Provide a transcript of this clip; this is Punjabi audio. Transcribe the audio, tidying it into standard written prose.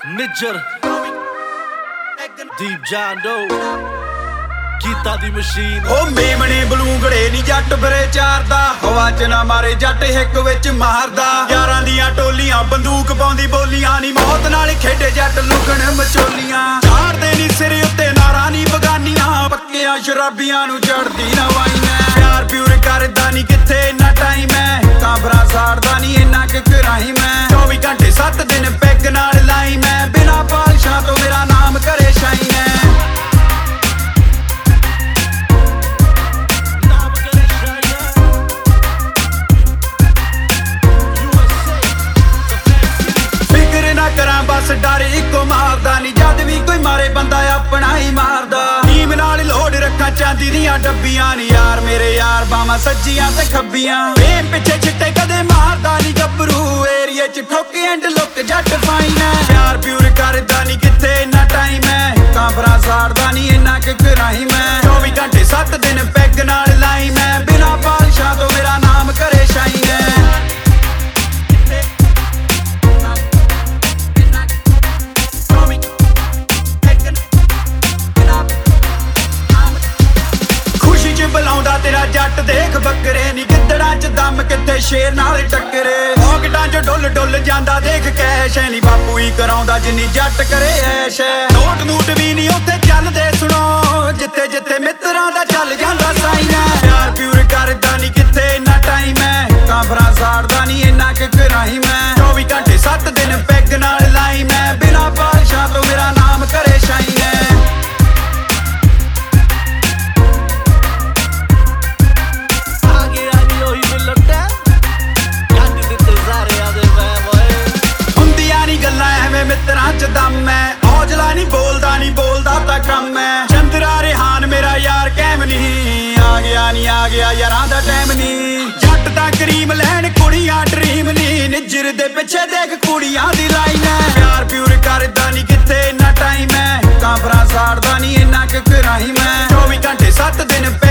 ਨਿੱਜਰ ਦੀਪ ਜਾਂਦੋ ਕੀਤਾ ਦੀ ਮਸ਼ੀਨ। ਉਹ ਮੇਮਣੇ ਬਲੂੰਗੜੇ ਨੀ ਜੱਟ ਫਿਰੇ ਚਾਰਦਾ, ਹਵਾ ਚ ਨਾ ਮਾਰੇ ਜੱਟ ਹਿੱਕ ਵਿੱਚ ਮਾਰਦਾ। ਯਾਰਾਂ ਦੀਆਂ ਟੋਲੀਆਂ ਬੰਦੂਕ ਪਾਉਂਦੀ ਬੋਲੀਆਂ ਨੀ, ਮੌਤ ਨਾਲ ਖੇਡੇ ਜੱਟ ਲੁਕਣ ਮਚੋਲੀਆਂ। ਝਾੜਦੇ ਨੀ ਸਿਰ ਉੱਤੇ ਨਾਰਾਂ ਨੀ ਬਗਾਨੀਆਂ, ਪੱਕਿਆਂ ਸ਼ਰਾਬੀਆਂ ਨੂੰ ਚੜਦੀ ਨਾ ਵਾਈਆਂ। ਪਿਆਰ ਪਿਉਰ ਕਰਦਾ ਨੀ ਕਿੱਥੇ ਇੰਨਾ ਟਾਈਮ ਐ, ਕਾਂਬਰਾ ਸਾੜਦਾ ਨੀ ਇੰਨਾ ਕਿ ਕਰਾਈ ਮੈਂ। 24 ਘੰਟੇ 7 ਦਿਨ ਪੈਗ ਨਾਲ ਲਾਈ ਮੈਂ, ਬਿਨਾਂ ਪਾਲਸ਼ਾਂ ਤੋਂ ਮੇਰਾ ਨਾਮ ਕਰੇ ਸ਼ਾਈਨ ਐ। ਬਸ ਡਰ ਇੱਕੋ ਮਾਰਦਾ ਨੀ, ਜਦ ਵੀ ਕੋਈ ਮਾਰੇ ਬੰਦਾ ਆਪਣਾ ਹੀ ਮਾਰਦਾ। ਟੀਮ ਨਾਲ ਲੋੜ ਰੱਖਾਂ ਚਾਂਦੀ ਦੀਆਂ ਡੱਬੀਆਂ ਨੀ, ਯਾਰ ਮੇਰੇ ਯਾਰ ਬਾਵਾਂ ਸੱਜੀਆਂ ਤੇ ਖੱਬੀਆਂ। ਫੇਮ ਪਿੱਛੇ ਛਿੱਟੇ ਕਦੇ ਮਾਰਦਾ ਨੀ ਗੱਭਰੂ, ਏਰੀਏ ਚ ਠੋਕ ਐਂਡ ਲੁੱਕ ਜੱਟ ਫਾਈਨ ਐ। ਪਿਆਰ ਪਿਉਰ ਕਰਦਾ ਨੀ ਕਿੱਥੇ ਇੰਨਾ ਟਾਈਮ ਐ, ਕਾਂਬਰਾ ਸਾੜਦਾ ਨੀ ਇੰਨਾ ਕਿ ਕਰਾਈ ਮੈਂ। 24 ਘੰਟੇ 7 ਦਿਨ ਪੈਗ ਨਾਲ ਲਾਈ ਮੈਂ, ਬਿਨਾਂ ਪਾਲਸ਼ਾਂ ਤੋਂ ਮੇਰਾ ਨਾਮ ਕਰੇ ਸ਼ਾਈਨ ਐ। ਬੁਲਾਉਂਦਾ ਤੇਰਾ ਜੱਟ ਦੇਖ ਬੱਕਰੇ ਨੀ, ਗਿੱਦੜਾਂ ਚ ਦਮ ਕਿੱਥੇ ਸ਼ੇਰ ਨਾਲ ਟੱਕਰੇ। ਪੌਕਟਾਂ ਚ ਡੁੱਲ ਡੁੱਲ ਜਾਂਦਾ ਦੇਖ ਕੈਸ਼ ਨੀ, ਬਾਪੂ ਹੀ ਕਰਾਉਂਦਾ ਜਿੰਨੀ ਜੱਟ ਕਰੇ ਐਸ਼। ਨੋਟ ਨੂਟ ਵੀ ਨੀ ਉੱਥੇ ਚੱਲਦੇ ਸੁਣੋ, ਜਿੱਥੇ ਜਿੱਥੇ ਮਿੱਤਰਾਂ ਦਾ ਚੱਲ ਜਾਂਦਾ ਸਾਈਨ ਐ। ਪਿਆਰ ਪਿਉਰ ਕਰਦਾ ਨੀ ਕਿੱਥੇ ਇੰਨਾ ਟਾਈਮ ਐ, ਕਾਂਬਰਾ ਸਾੜਦਾ ਨੀ ਇੰਨਾ ਕਿ ਕਰਾਈ ਮੈਂ। 24 ਘੰਟੇ 7 ਦਿਨ ਪੈਗ ਨਾਲ ਲਾਈ ਮੈਂ, ਬਿਨਾਂ ਪਾਲਸ਼ਾਂ ਤੋਂ ਮੇਰਾ ਨਾਮ ਕਰੇ ਸ਼ਾਈਨ ਐ। ਮਿੱਤਰਾਂ ਚ ਦਮ ਐ, ਹੌਜਲਾ ਨੀ ਬੋਲਦਾ ਤਾਂ ਕੰਮ ਐ। ਚੰਦਰਾ ਰਿਹਾਨ ਮੇਰਾ ਯਾਰ ਕੈਮ ਨੀ, ਆ ਗਿਆ ਯਾਰਾਂ ਦਾ ਟਾਈਮ ਨੀ। ਜੱਟ ਦਾ ਕਰੀਮ ਲੈਣ ਕੁੜੀਆਂ ਡਰੀਮ ਨੀ, ਨਿੱਜਰ ਦੇ ਪਿੱਛੇ ਦੇਖ ਕੁੜੀਆਂ ਦੀ ਲਾਈਨ ਐ। ਪਿਆਰ ਪਿਉਰ ਕਰਦਾ ਨੀ ਕਿੱਥੇ ਇੰਨਾ ਟਾਈਮ ਐ, ਕਾਂਬਰਾ ਸਾੜਦਾ ਨੀ ਇੰਨਾ ਕਿ ਕਰਾਈ ਮੈਂ। 24 ਘੰਟੇ 7 ਦਿਨ